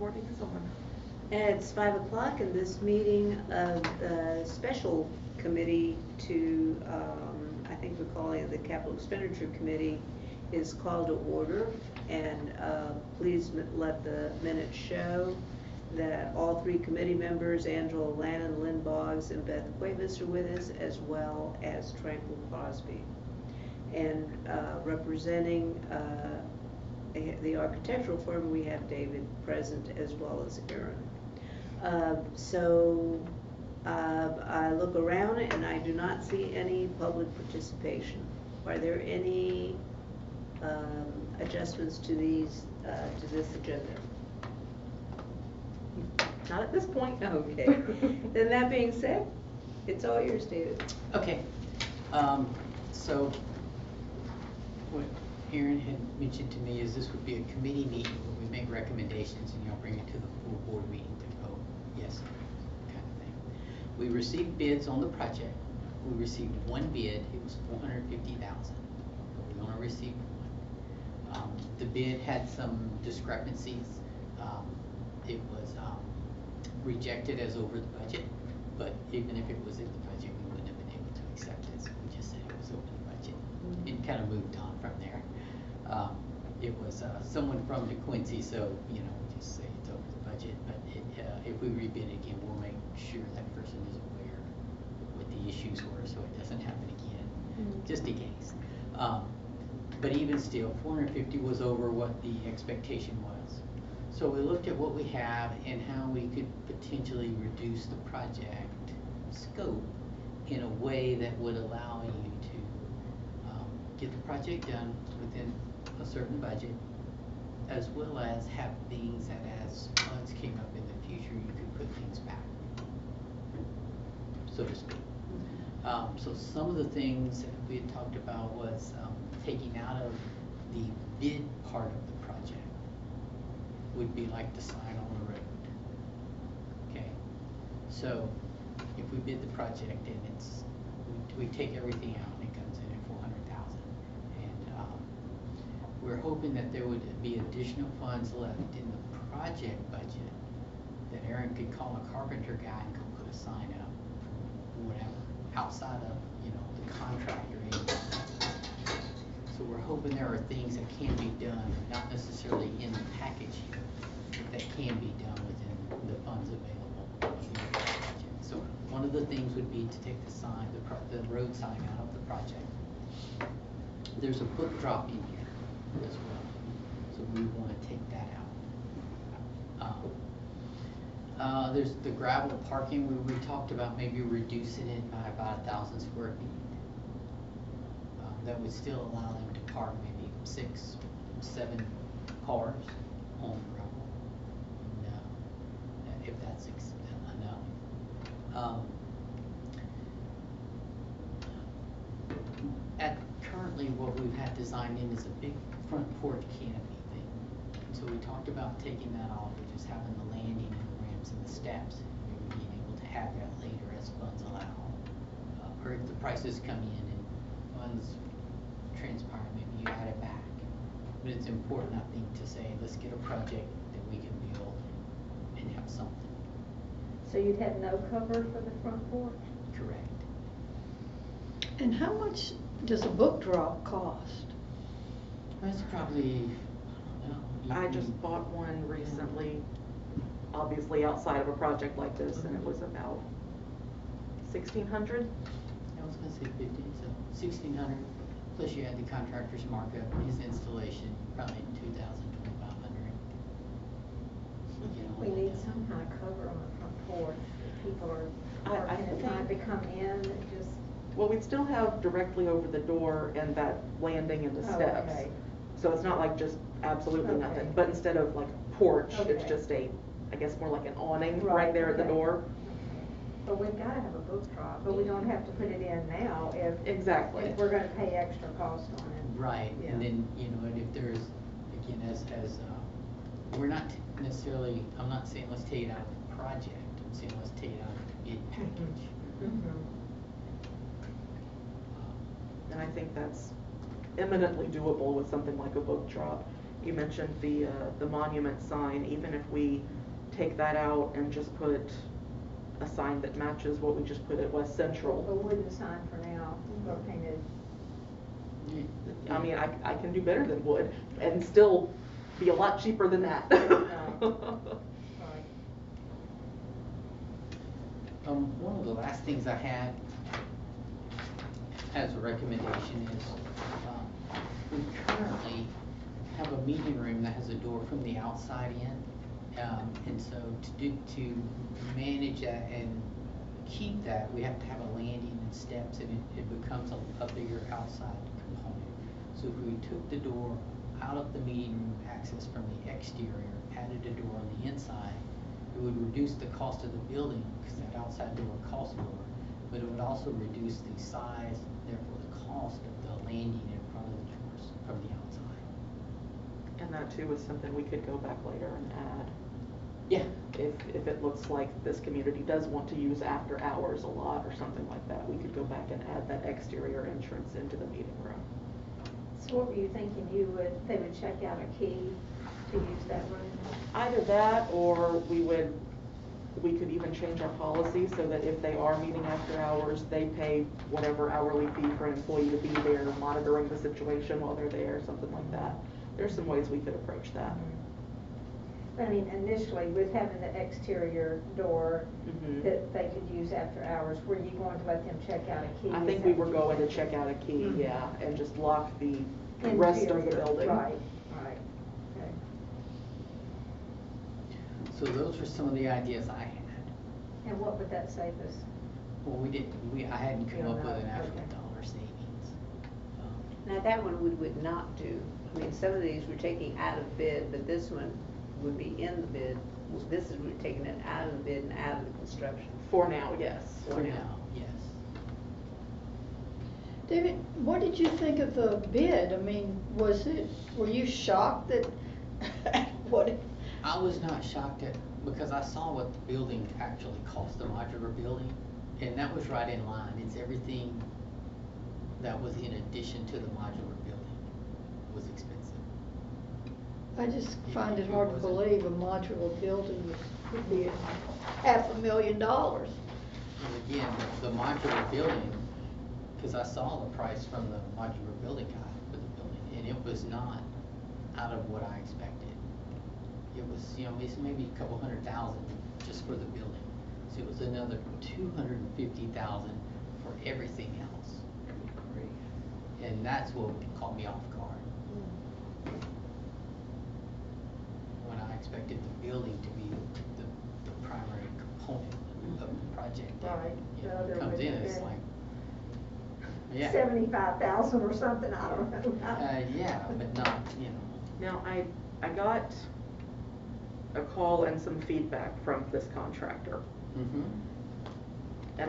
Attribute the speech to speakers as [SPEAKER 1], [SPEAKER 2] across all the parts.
[SPEAKER 1] Courtney Gazon.
[SPEAKER 2] It's 5 o'clock, and this meeting of the special committee to, I think we're calling it the Capital Expenditure Committee, is called to order. And please let the minutes show that all three committee members, Angela Lannon, Lynn Boggs, and Beth Cuevas, are with us, as well as Tranquil Crosby. And representing the architectural firm, we have David present, as well as Aaron. I look around and I do not see any public participation. Are there any adjustments to these to this agenda?
[SPEAKER 1] Not at this point.
[SPEAKER 2] Okay. Then that being said, it's all yours, David.
[SPEAKER 3] Okay. So what Aaron had mentioned to me is this would be a committee meeting where we make recommendations and you'll bring it to the full board meeting to vote yes, kind of thing. We received bids on the project. We received one bid. It was $450,000. We only received one. The bid had some discrepancies. It was rejected as over the budget, but even if it was in the budget, we wouldn't have been able to accept it. So we just said it was over the budget and kind of moved on from there. It was someone from DeQuincy, so we just say it's over the budget. But if we rebid it again, we'll make sure that person is aware what the issues were, so it doesn't happen again, just in case. But even still, 450 was over what the expectation was. So we looked at what we have and how we could potentially reduce the project scope in a way that would allow you to get the project done within a certain budget, as well as have things that as funds came up in the future, you could put things back, so to speak. So some of the things that we had talked about was taking out of the bid part of the project would be like the sign on the road. Okay, so if we bid the project and we take everything out and it comes in at 400,000, and we're hoping that there would be additional funds left in the project budget that Aaron could call a carpenter guy and go put a sign up, whatever, outside of the contractor area. So we're hoping there are things that can be done, not necessarily in the package here, but that can be done within the funds available in the project. So one of the things would be to take the sign, the road sign out of the project. There's a book drop in here as well, so we want to take that out. There's the gravel parking where we talked about maybe reducing it by about 1,000 square feet. That would still allow them to park maybe 6, 7 cars on the gravel, if that's enough. Currently what we've had designed in is a big front porch canopy thing. So we talked about taking that off and just having the landing and the ramps and the steps, maybe being able to have that later as funds allow. Or if the prices come in and funds transpire, maybe you add it back. But it's important, I think, to say, let's get a project that we can build and have something.
[SPEAKER 4] So you'd have no cover for the front porch?
[SPEAKER 3] Correct.
[SPEAKER 5] And how much does a book drop cost?
[SPEAKER 3] That's probably, I don't know.
[SPEAKER 1] I just bought one recently, obviously outside of a project like this, and it was about $1,600.
[SPEAKER 3] I was gonna say 50, so 1,600, plus you add the contractor's markup, his installation, probably 2,000, 2,500.
[SPEAKER 4] We need some kind of cover on the front porch. If people are parking and trying to come in, it just.
[SPEAKER 1] Well, we'd still have directly over the door and that landing and the steps.
[SPEAKER 4] Okay.
[SPEAKER 1] So it's not like just absolutely
[SPEAKER 4] Okay.
[SPEAKER 1] nothing, but instead of like a porch, it's
[SPEAKER 4] Okay.
[SPEAKER 1] just I guess more like an awning
[SPEAKER 4] Right,
[SPEAKER 1] right there at the
[SPEAKER 4] okay.
[SPEAKER 1] door.
[SPEAKER 4] But we've got to have a book drop, but we don't have to put it in now
[SPEAKER 1] Exactly.
[SPEAKER 4] if we're going to pay extra cost on it.
[SPEAKER 3] Right,
[SPEAKER 4] Yeah.
[SPEAKER 3] and then, and if there's, again, as we're not necessarily, I'm not saying let's take it out of the project, I'm saying let's take it out of the bid package.
[SPEAKER 1] And I think that's eminently doable with something like a book drop. You mentioned the monument sign, even if we take that out and just put a sign that matches what we just put at West
[SPEAKER 4] A
[SPEAKER 1] Central.
[SPEAKER 4] wooden sign for now, or painted.
[SPEAKER 1] I mean, I can do better than wood and still be a lot cheaper than that.
[SPEAKER 4] Right.
[SPEAKER 3] One of the last things I had as a recommendation is, we currently have a meeting room that has a door from the outside in. And so to manage that and keep that, we have to have a landing and steps, and it becomes a bigger outside component. So if we took the door out of the meeting room access from the exterior, added a door on the inside, it would reduce the cost of the building, because that outside door costs more, but it would also reduce the size, therefore the cost of the landing in front of the doors from the outside.
[SPEAKER 1] And that too is something we could go back later and add.
[SPEAKER 3] Yeah.
[SPEAKER 1] If it looks like this community does want to use after hours a lot or something like that, we could go back and add that exterior entrance into the meeting room.
[SPEAKER 4] So what were you thinking, they would check out a key to use that room?
[SPEAKER 1] Either that, or we could even change our policy so that if they are meeting after hours, they pay whatever hourly fee for an employee to be there monitoring the situation while they're there, something like that. There's some ways we could approach that.
[SPEAKER 4] I mean, initially, with having the exterior door
[SPEAKER 1] Mhm.
[SPEAKER 4] that they could use after hours, were you going to let them check out a key?
[SPEAKER 1] I
[SPEAKER 4] Is
[SPEAKER 1] think
[SPEAKER 4] that
[SPEAKER 1] we
[SPEAKER 4] what
[SPEAKER 1] were
[SPEAKER 4] you're
[SPEAKER 1] going to
[SPEAKER 4] thinking?
[SPEAKER 1] check out a key,
[SPEAKER 4] Mhm.
[SPEAKER 1] yeah, and just lock the rest of the
[SPEAKER 4] Interior,
[SPEAKER 1] building.
[SPEAKER 4] Right, right, okay.
[SPEAKER 3] So those were some of the ideas I had.
[SPEAKER 4] And what would that save us?
[SPEAKER 3] Well, I hadn't come
[SPEAKER 4] You
[SPEAKER 3] up
[SPEAKER 4] don't
[SPEAKER 3] with
[SPEAKER 4] know,
[SPEAKER 3] an actual
[SPEAKER 4] okay.
[SPEAKER 3] dollar savings.
[SPEAKER 2] Now, that one we would not do. I mean, some of these we're taking out of bid, but this one would be in the bid. This is, we're taking it out of the bid and out of the construction.
[SPEAKER 1] For now, yes.
[SPEAKER 3] For now, yes.
[SPEAKER 5] David, what did you think of the bid? I mean, were you shocked that, what?
[SPEAKER 3] I was not shocked because I saw what the building actually cost, the modular building, and that was right in line. It's everything that was in addition to the modular building was expensive.
[SPEAKER 5] I just find it
[SPEAKER 3] It
[SPEAKER 5] hard to
[SPEAKER 3] wasn't.
[SPEAKER 5] believe a modular building would be $500,000.
[SPEAKER 3] And again, the modular building, because I saw the price from the modular building guy for the building, and it was not out of what I expected. It was, it's maybe a couple $100,000 just for the building. So it was another $250,000 for everything else. And that's what caught me off guard. When I expected the building to be the primary component of the project.
[SPEAKER 4] Right.
[SPEAKER 3] You know,
[SPEAKER 4] The other
[SPEAKER 3] it comes
[SPEAKER 4] would
[SPEAKER 3] in,
[SPEAKER 4] have
[SPEAKER 3] it's
[SPEAKER 4] been
[SPEAKER 3] like, yeah.
[SPEAKER 4] 75,000 or something, I don't know.
[SPEAKER 3] Yeah, but not,
[SPEAKER 1] Now, I got a call and some feedback from this contractor.
[SPEAKER 3] Mm-hmm.
[SPEAKER 1] And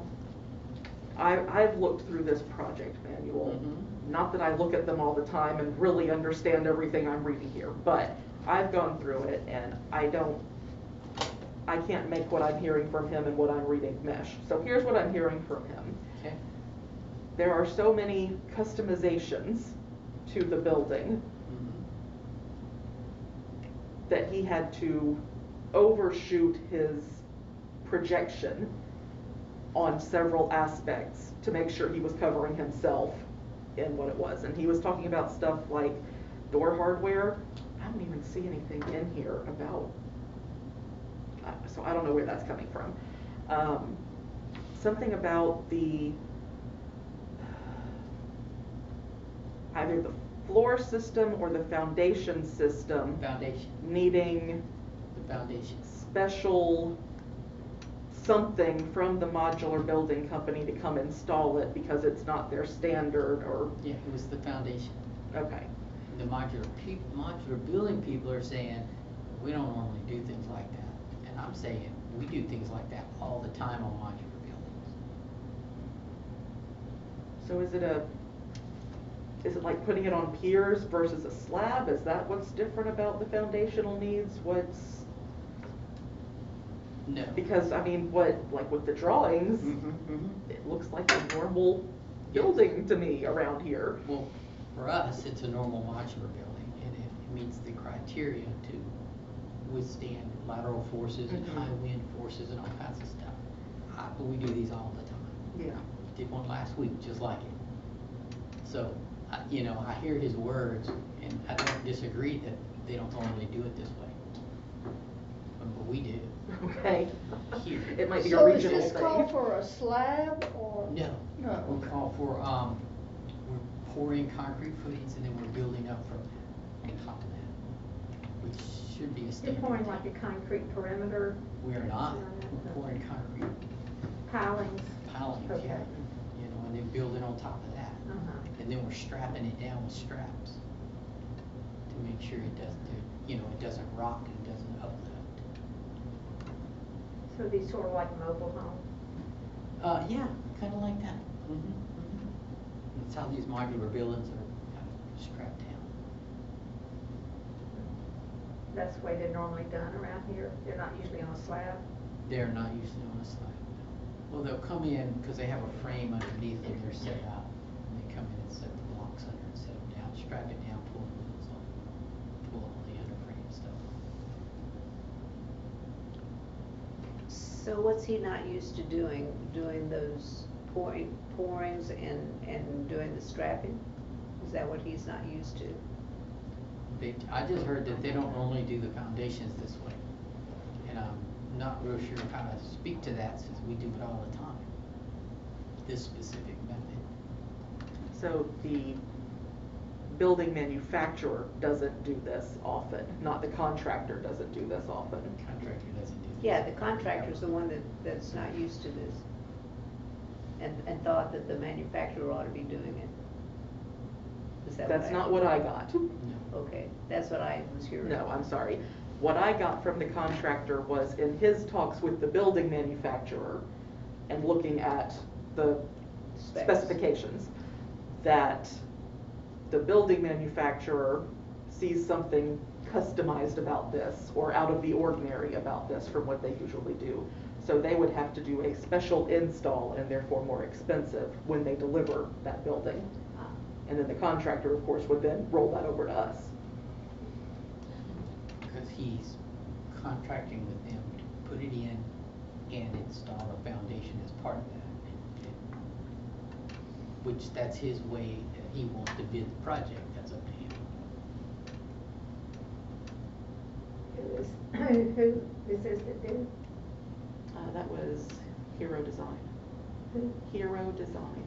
[SPEAKER 1] I've looked through this project manual.
[SPEAKER 3] Mhm.
[SPEAKER 1] Not that I look at them all the time and really understand everything I'm reading here, but I've gone through it and I can't make what I'm hearing from him and what I'm reading mesh. So here's what I'm hearing from him.
[SPEAKER 3] Okay.
[SPEAKER 1] There are so many customizations to the building
[SPEAKER 3] Mm-hmm.
[SPEAKER 1] that he had to overshoot his projection on several aspects to make sure he was covering himself in what it was. And he was talking about stuff like door hardware. I don't even see anything in here about, so I don't know where that's coming from. Something about either the floor system or the foundation system
[SPEAKER 3] Foundation.
[SPEAKER 1] needing
[SPEAKER 3] The foundation.
[SPEAKER 1] special something from the modular building company to come install it because it's not their standard or,
[SPEAKER 3] Yeah, it was the foundation.
[SPEAKER 1] okay.
[SPEAKER 3] The modular building people are saying, we don't normally do things like that. And I'm saying, we do things like that all the time on modular buildings.
[SPEAKER 1] So is it like putting it on piers versus a slab? Is that what's different about the foundational needs?
[SPEAKER 3] No.
[SPEAKER 1] Because I mean, like with the drawings, it looks like a normal building to me around here.
[SPEAKER 3] Well, for us, it's a normal modular building, and meets the criteria to withstand lateral forces and high wind forces and all kinds of stuff. But we do these all the time.
[SPEAKER 1] Yeah.
[SPEAKER 3] Did one last week, just like it. So, you know, I hear his words, and I don't disagree that they don't normally do it this way. But we do.
[SPEAKER 1] Okay.
[SPEAKER 3] Here.
[SPEAKER 1] It might be a
[SPEAKER 5] So is
[SPEAKER 1] regional
[SPEAKER 5] this call
[SPEAKER 1] thing.
[SPEAKER 5] for a slab or?
[SPEAKER 3] No.
[SPEAKER 5] No.
[SPEAKER 3] We call for, we're pouring concrete footings and then we're building up from that, on top of that, which should be a
[SPEAKER 4] You're
[SPEAKER 3] standard.
[SPEAKER 4] pouring like a concrete perimeter?
[SPEAKER 3] We are not. We're pouring concrete
[SPEAKER 4] Pilings?
[SPEAKER 3] pilings,
[SPEAKER 4] Okay.
[SPEAKER 3] yeah. You know, and then building on top of that.
[SPEAKER 4] Uh-huh.
[SPEAKER 3] And then we're strapping it down with straps to make sure it doesn't, you know, it doesn't rock and it doesn't uplift.
[SPEAKER 4] So it'd be sort of like a mobile home?
[SPEAKER 3] Yeah, kind of like that. That's how these modular buildings are kind of strapped down.
[SPEAKER 4] That's the way they're normally done around here? They're not usually on a slab?
[SPEAKER 3] They're not usually on a slab. Well, they'll come in because they have a frame underneath and they're set out. And they come in and set the blocks under and set them down, strap it down, pull the wheels on, pull all the underframe stuff.
[SPEAKER 2] So what's he not used to doing? Doing those pourings and doing the strapping? Is that what he's not used to?
[SPEAKER 3] I just heard that they don't normally do the foundations this way. And I'm not real sure how to speak to that since we do it all the time. This specific method.
[SPEAKER 1] So the building manufacturer doesn't do this often, not the contractor doesn't do this often.
[SPEAKER 3] The contractor doesn't do this.
[SPEAKER 2] Yeah, the contractor's the one that's not used to this. And thought that the manufacturer ought to be doing it. Is that
[SPEAKER 1] That's not what I got.
[SPEAKER 3] No.
[SPEAKER 2] Okay, that's what I was hearing.
[SPEAKER 1] No, I'm sorry. What I got from the contractor was in his talks with the building manufacturer and looking at the
[SPEAKER 2] Specs.
[SPEAKER 1] specifications, that the building manufacturer sees something customized about this or out of the ordinary about this from what they usually do. So they would have to do a special install and therefore more expensive when they deliver that building. And then the contractor, of course, would then roll that over to us.
[SPEAKER 3] Because he's contracting with them to put it in and install a foundation as part of that. Which that's his way that he wants to bid the project, that's up to him.
[SPEAKER 4] Who is this that did?
[SPEAKER 1] That was Hero Design.
[SPEAKER 4] Who?
[SPEAKER 1] Hero Design.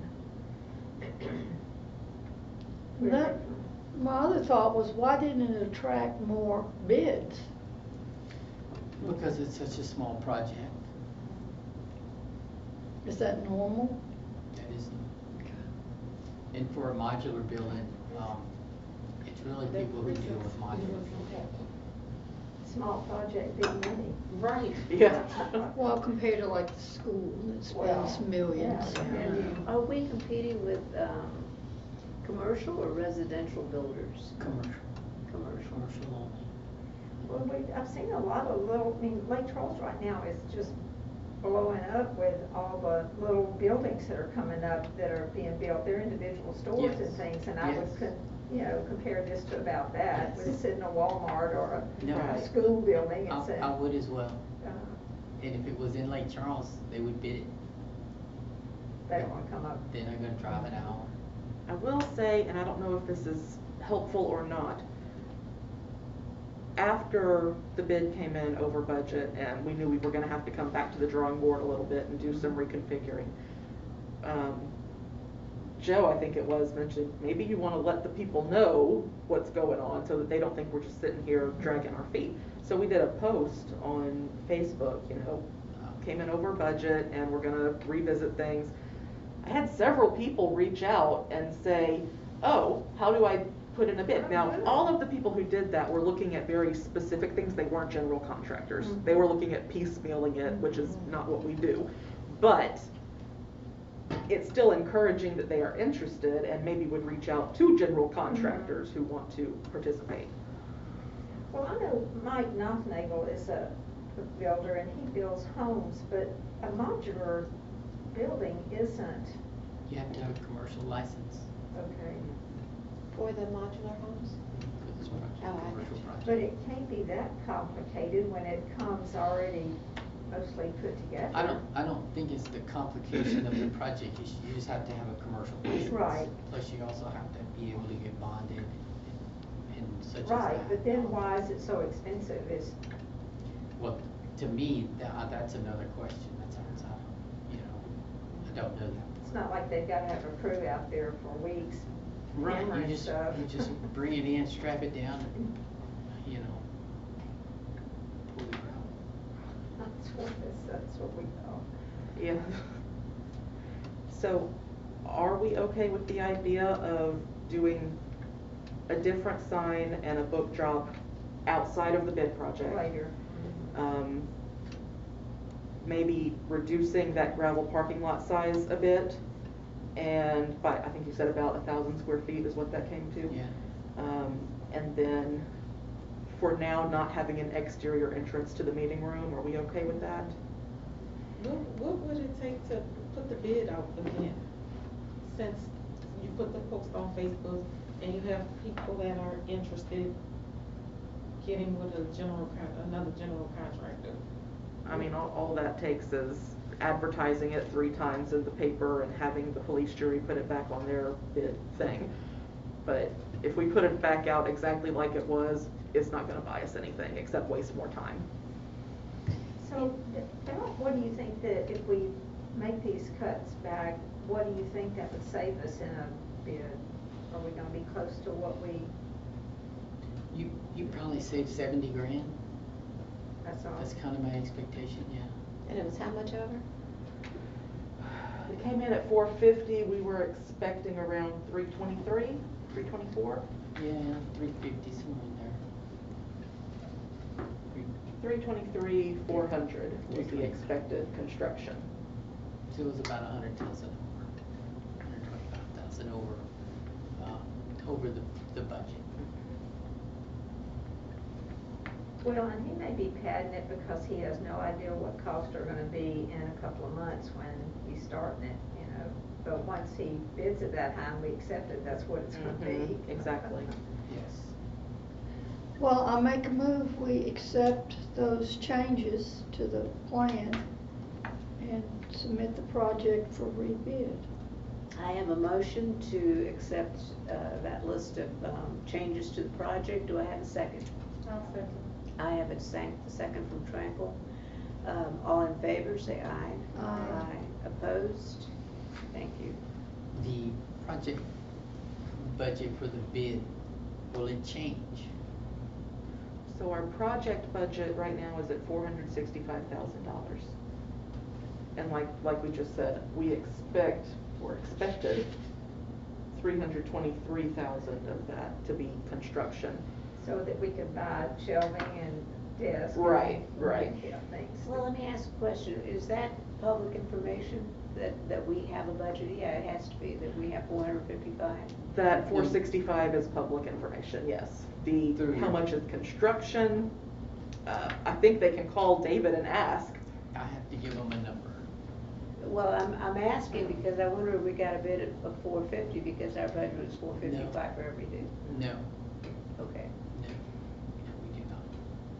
[SPEAKER 4] Where's
[SPEAKER 5] That,
[SPEAKER 4] that from?
[SPEAKER 5] my other thought was, why didn't it attract more bids?
[SPEAKER 3] Because it's such a small project,
[SPEAKER 5] Is that normal?
[SPEAKER 3] that is, and for a modular building, it's really people who deal with modular building.
[SPEAKER 4] Small project, big money.
[SPEAKER 1] Right. Yeah.
[SPEAKER 5] Well, compared to like the school that spends
[SPEAKER 4] Well,
[SPEAKER 5] millions.
[SPEAKER 4] yeah.
[SPEAKER 2] Are we competing with, commercial or residential builders?
[SPEAKER 3] Commercial,
[SPEAKER 2] Commercial.
[SPEAKER 3] commercial only.
[SPEAKER 4] Well, I've seen a lot of little, I mean, Lake Charles right now is just blowing up with all the little buildings that are coming up that are being built. They're individual stores
[SPEAKER 3] Yes.
[SPEAKER 4] and things, and I would,
[SPEAKER 3] Yes.
[SPEAKER 4] compare this to about that.
[SPEAKER 3] Yes.
[SPEAKER 4] With sitting a Walmart or
[SPEAKER 3] No.
[SPEAKER 4] a school building, it's
[SPEAKER 3] I would as well.
[SPEAKER 4] uh,
[SPEAKER 3] And if it was in Lake Charles, they would bid it.
[SPEAKER 4] they don't wanna come up.
[SPEAKER 3] Then they're gonna drive an hour.
[SPEAKER 1] I will say, and I don't know if this is helpful or not, after the bid came in over budget and we knew we were gonna have to come back to the drawing board a little bit and do some reconfiguring, Joe, I think it was, mentioned, maybe you wanna let the people know what's going on so that they don't think we're just sitting here dragging our feet. So we did a post on Facebook, came in over budget and we're gonna revisit things. I had several people reach out and say, oh, how do I put in a bid? Now, all of the people who did that were looking at very specific things. They weren't general contractors. They were looking at piecemealing it, which is not what we do. But it's still encouraging that they are interested and maybe would reach out to general contractors who want to participate.
[SPEAKER 4] Well, I know Mike Knopfnagel is a builder and he builds homes, but a modular building isn't.
[SPEAKER 3] You have to have a commercial license.
[SPEAKER 4] Okay.
[SPEAKER 6] For the modular homes?
[SPEAKER 3] Because this project,
[SPEAKER 2] Oh, I
[SPEAKER 3] commercial
[SPEAKER 2] gotcha.
[SPEAKER 3] project.
[SPEAKER 4] But it can't be that complicated when it comes already mostly put together.
[SPEAKER 3] I don't think it's the complication of the project, you just have to have a commercial license.
[SPEAKER 4] Right.
[SPEAKER 3] Plus you also have to be able to get bonded and such as that.
[SPEAKER 4] Right, but then why is it so expensive?
[SPEAKER 3] Well, to me, that's another question, that's outside, I don't know that.
[SPEAKER 4] It's not like they've gotta have a crew out there for weeks
[SPEAKER 3] Right,
[SPEAKER 4] hammering stuff.
[SPEAKER 3] you just bring it in, strap it down, and, pull the gravel.
[SPEAKER 4] That's what we know.
[SPEAKER 1] Yeah. So, are we okay with the idea of doing a different sign and a book drop outside of the bid project?
[SPEAKER 4] Later.
[SPEAKER 1] Maybe reducing that gravel parking lot size a bit, and by, I think you said about 1,000 square feet is what that came to.
[SPEAKER 3] Yeah.
[SPEAKER 1] And then, for now, not having an exterior entrance to the meeting room, are we okay with that?
[SPEAKER 6] What would it take to put the bid out again? Since you put the post on Facebook and you have people that are interested getting with another general contractor?
[SPEAKER 1] I mean, all that takes is advertising it 3 times in the paper and having the police jury put it back on their bid thing. But if we put it back out exactly like it was, it's not gonna buy us anything except waste more time.
[SPEAKER 4] So, Daryl, what do you think that if we make these cuts back, what do you think that would save us in a bid? Are we gonna be close to what we,
[SPEAKER 3] You probably save 70 grand,
[SPEAKER 4] that's all?
[SPEAKER 3] that's kind of my expectation, yeah.
[SPEAKER 2] And it was how much over?
[SPEAKER 1] It came in at 450, we were expecting around 323, 324?
[SPEAKER 3] Yeah, 350, somewhere in there.
[SPEAKER 1] 323, 400 was the expected construction.
[SPEAKER 3] So it was about 100,000 over, 125,000 over the budget.
[SPEAKER 4] Well, and he may be padding it because he has no idea what costs are gonna be in a couple of months when he's starting it, But once he bids it that high and we accept it, that's what it's gonna be.
[SPEAKER 1] Exactly.
[SPEAKER 3] Yes.
[SPEAKER 5] Well, I make a move, we accept those changes to the plan and submit the project for rebid.
[SPEAKER 2] I have a motion to accept that list of changes to the project. Do I have a second?
[SPEAKER 6] I'll second.
[SPEAKER 2] I have a second from Tranquil. All in favor, say aye.
[SPEAKER 5] Aye.
[SPEAKER 2] Opposed? Thank you.
[SPEAKER 3] The project budget for the bid, will it change?
[SPEAKER 1] So our project budget right now is at $465,000. And like we just said, we expected 323,000 of that to be construction.
[SPEAKER 4] So that we could buy shelving and desks.
[SPEAKER 1] Right.
[SPEAKER 4] Yeah, things.
[SPEAKER 2] Well, let me ask a question. Is that public information that we have a budget? Yeah, it has to be, that we have 455.
[SPEAKER 1] That 465 is public information, yes. How much is construction, I think they can call David and ask.
[SPEAKER 3] I have to give them a number.
[SPEAKER 2] Well, I'm asking because I wonder if we got a bid of 450 because our budget was 455 for every day.
[SPEAKER 3] No,
[SPEAKER 2] Okay,
[SPEAKER 3] no, we do not.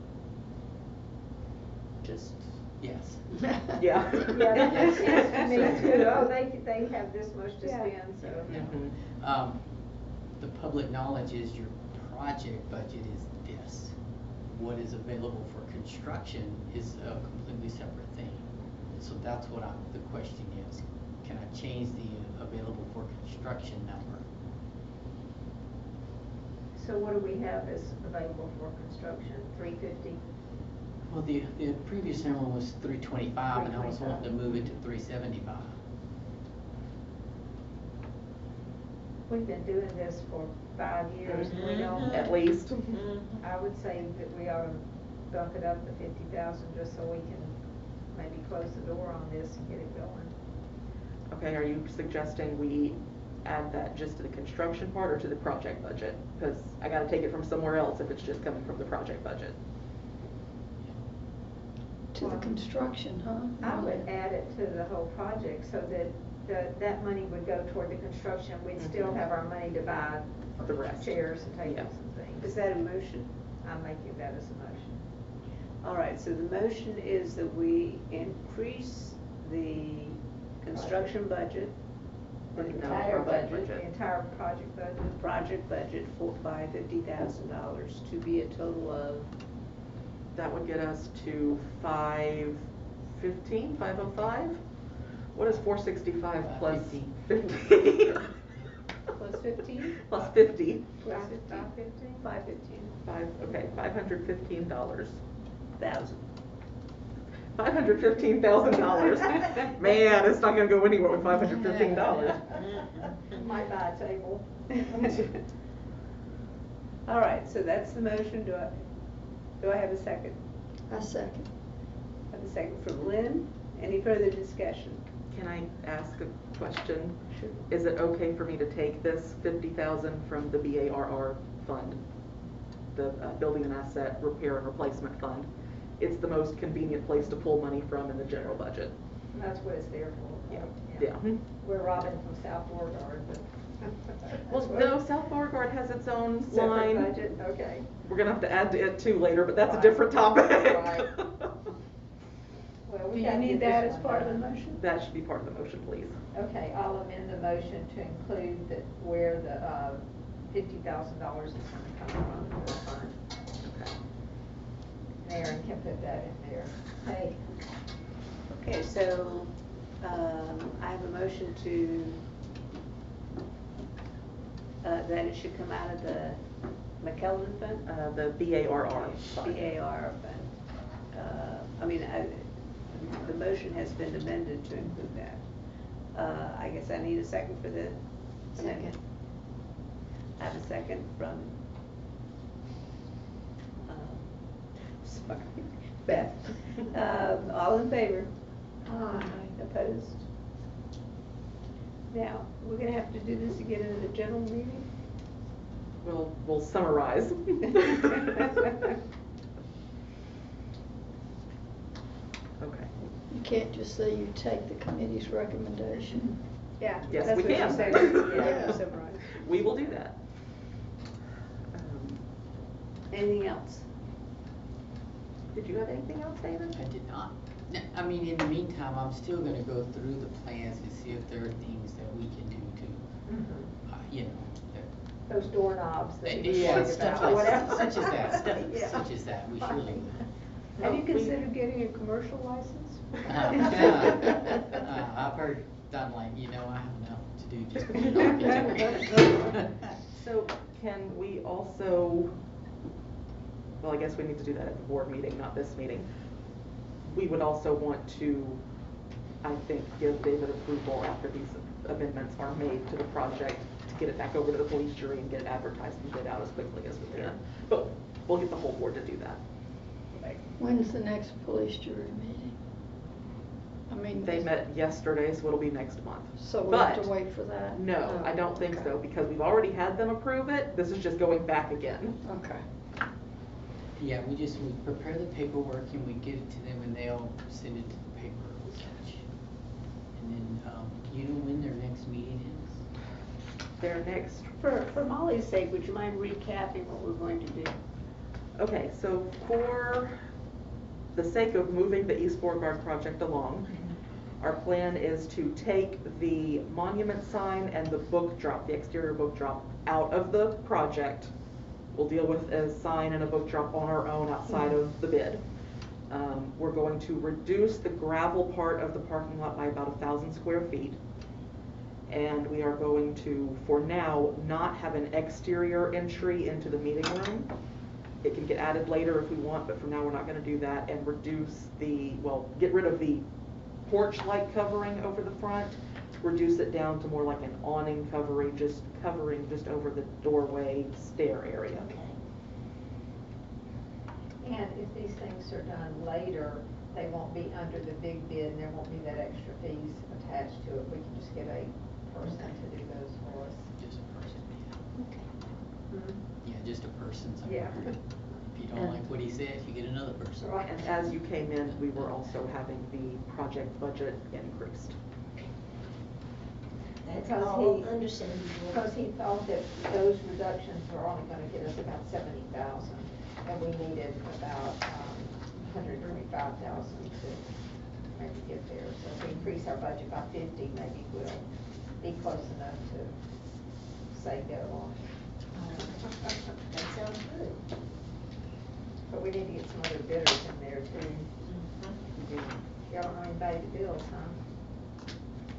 [SPEAKER 2] just.
[SPEAKER 3] Yes.
[SPEAKER 1] Yeah.
[SPEAKER 4] Yeah, that makes sense to me
[SPEAKER 3] So-
[SPEAKER 4] too. Oh, they have this much to
[SPEAKER 2] Yeah.
[SPEAKER 4] spend, so.
[SPEAKER 1] Mhm.
[SPEAKER 3] The public knowledge is your project budget is this. What is available for construction is a completely separate thing. So that's what the question is, can I change the available for construction number?
[SPEAKER 4] So what do we have as available for construction? 350?
[SPEAKER 3] Well, the previous number was 325, and I was wanting to move it to 375.
[SPEAKER 4] We've been doing this for 5 years and we don't.
[SPEAKER 1] At least.
[SPEAKER 6] Mm-hmm.
[SPEAKER 4] I would say that we ought to bump it up to 50,000 just so we can maybe close the door on this and get it going.
[SPEAKER 1] Okay, are you suggesting we add that just to the construction part or to the project budget? Because I gotta take it from somewhere else if it's just coming from the project budget.
[SPEAKER 5] To the construction, huh?
[SPEAKER 4] I would add it to the whole project so that that money would go toward the construction. We'd still
[SPEAKER 1] Mhm.
[SPEAKER 4] have our money to buy
[SPEAKER 1] The rest.
[SPEAKER 4] chairs and tables
[SPEAKER 1] Yeah.
[SPEAKER 4] and things.
[SPEAKER 2] Is that a motion?
[SPEAKER 4] I'm making that as a motion.
[SPEAKER 2] All right, so the motion is that we increase the construction budget, the
[SPEAKER 1] No,
[SPEAKER 2] entire
[SPEAKER 1] project
[SPEAKER 2] budget,
[SPEAKER 4] The entire project budget.
[SPEAKER 2] the project budget by $50,000 to be a total of,
[SPEAKER 1] That would get us to 515, 505? What is 465 plus 50?
[SPEAKER 2] plus 15?
[SPEAKER 1] Plus 50.
[SPEAKER 2] Plus 15?
[SPEAKER 4] 515?
[SPEAKER 2] 515.
[SPEAKER 1] Okay, $515.
[SPEAKER 2] Thousand.
[SPEAKER 1] $515,000. Man, it's not gonna go anywhere with $515.
[SPEAKER 4] Might buy a table.
[SPEAKER 2] All right, so that's the motion. Do I have a second?
[SPEAKER 5] I second.
[SPEAKER 2] I have a second from Lynn. Any further discussion?
[SPEAKER 1] Can I ask a question?
[SPEAKER 2] Sure.
[SPEAKER 1] Is it okay for me to take this 50,000 from the BARR fund? The Building and Asset Repair and Replacement Fund? It's the most convenient place to pull money from in the general budget.
[SPEAKER 4] And that's what it's there for.
[SPEAKER 1] Yeah.
[SPEAKER 4] We're robbing from South Beauregard, but.
[SPEAKER 1] Well, no, South Beauregard has its own
[SPEAKER 4] Separate
[SPEAKER 1] line.
[SPEAKER 4] budget, okay.
[SPEAKER 1] We're gonna have to add to it too later, but that's a
[SPEAKER 4] Right.
[SPEAKER 1] different topic.
[SPEAKER 4] Right. Well,
[SPEAKER 2] Do
[SPEAKER 4] we
[SPEAKER 2] you
[SPEAKER 4] gotta
[SPEAKER 2] need
[SPEAKER 4] get
[SPEAKER 2] that
[SPEAKER 4] this
[SPEAKER 2] as
[SPEAKER 4] one
[SPEAKER 2] part of the
[SPEAKER 4] done.
[SPEAKER 2] motion?
[SPEAKER 1] That should be part of the motion, please.
[SPEAKER 4] Okay, I'll amend the motion to include that where the $50,000 is gonna come from the fund.
[SPEAKER 1] Okay.
[SPEAKER 4] Aaron can put that in there. Hey,
[SPEAKER 2] Okay, so, I have a motion to, that it should come out of the McKeldin Fund?
[SPEAKER 1] The BARR fund.
[SPEAKER 2] BAR Fund. The motion has been amended to include that. I guess I need a second for the amendment. I have a second from, sorry, Beth. All in favor?
[SPEAKER 5] Aye.
[SPEAKER 2] Opposed? Now, we're gonna have to do this again in the general meeting?
[SPEAKER 1] We'll summarize. Okay.
[SPEAKER 5] You can't just say you take the committee's recommendation.
[SPEAKER 2] Yeah.
[SPEAKER 1] Yes,
[SPEAKER 2] that's
[SPEAKER 1] we
[SPEAKER 2] what she
[SPEAKER 1] can.
[SPEAKER 2] said. Yeah,
[SPEAKER 5] Yeah.
[SPEAKER 2] summarize.
[SPEAKER 1] We will do that.
[SPEAKER 2] Anything else?
[SPEAKER 1] Did you have anything else, David?
[SPEAKER 3] I did not. No, I mean, in the meantime, I'm still gonna go through the plans and see if there are things that we can do to, you know,
[SPEAKER 4] those doorknobs that you
[SPEAKER 3] yeah,
[SPEAKER 4] talked
[SPEAKER 3] stuff
[SPEAKER 4] about,
[SPEAKER 3] like,
[SPEAKER 4] whatever.
[SPEAKER 3] such as that,
[SPEAKER 4] Yeah.
[SPEAKER 3] such as that, we surely will.
[SPEAKER 2] Have you
[SPEAKER 1] No, we-
[SPEAKER 2] considered getting a commercial license?
[SPEAKER 3] I've heard, I'm like, I have enough to do just with architecture.
[SPEAKER 1] So can we also, well, I guess we need to do that at the board meeting, not this meeting. We would also want to, I think, give David approval after these amendments are made to the project to get it back over to the police jury and get it advertised and get out as quickly as we can. But we'll get the whole board to do that.
[SPEAKER 5] When's the next police jury meeting? I mean.
[SPEAKER 1] They met yesterday, so it'll be next month.
[SPEAKER 5] So we'll have to
[SPEAKER 1] But-
[SPEAKER 5] wait for that?
[SPEAKER 1] No, I don't think so, because we've already had them approve it. This is just going back again.
[SPEAKER 5] Okay.
[SPEAKER 3] Yeah, we prepare the paperwork and we give it to them and they'll send it to the paper and such. And then, you know when their next meeting is?
[SPEAKER 1] Their next,
[SPEAKER 2] For Molly's sake, would you mind recapping what we're going to do?
[SPEAKER 1] okay, so for the sake of moving the East Beauregard project along, our plan is to take the monument sign and the book drop, the exterior book drop, out of the project. We'll deal with a sign and a book drop on our own outside of the bid. We're going to reduce the gravel part of the parking lot by about 1,000 square feet. And we are going to, for now, not have an exterior entry into the meeting room. It can get added later if we want, but for now, we're not gonna do that, and reduce get rid of the porch-like covering over the front, reduce it down to more like an awning covering just over the doorway stair area.
[SPEAKER 4] And if these things are done later, they won't be under the big bid and there won't be that extra fees attached to it. We can just get a person to do those for us.
[SPEAKER 3] Just a person,
[SPEAKER 2] Okay.
[SPEAKER 3] yeah, just a person
[SPEAKER 4] Yeah.
[SPEAKER 3] somewhere. If you don't like what he says, you get another person.
[SPEAKER 4] Right.
[SPEAKER 1] And as you came in, we were also having the project budget increased.
[SPEAKER 7] That's
[SPEAKER 4] Because
[SPEAKER 7] all
[SPEAKER 4] he-
[SPEAKER 7] understandable.
[SPEAKER 4] Because he thought that those reductions were only gonna get us about 70,000, and we needed about, 125,000 to maybe get there. So if we increase our budget by 50, maybe we'll be close enough to say go on.
[SPEAKER 7] That sounds good.
[SPEAKER 4] But we need to get some other bidders in there too. Y'all don't know anybody to build, huh?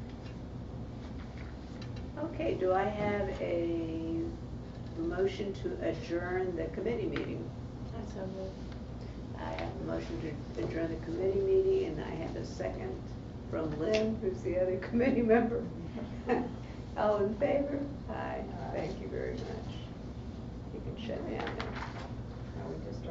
[SPEAKER 2] Okay, do I have a motion to adjourn the committee meeting?
[SPEAKER 6] That's a move.
[SPEAKER 2] I have a motion to adjourn the committee meeting, and I have a second from Lynn, who's the other committee member. All in favor? Aye. Thank you very much. You can shut down now.
[SPEAKER 4] Now we just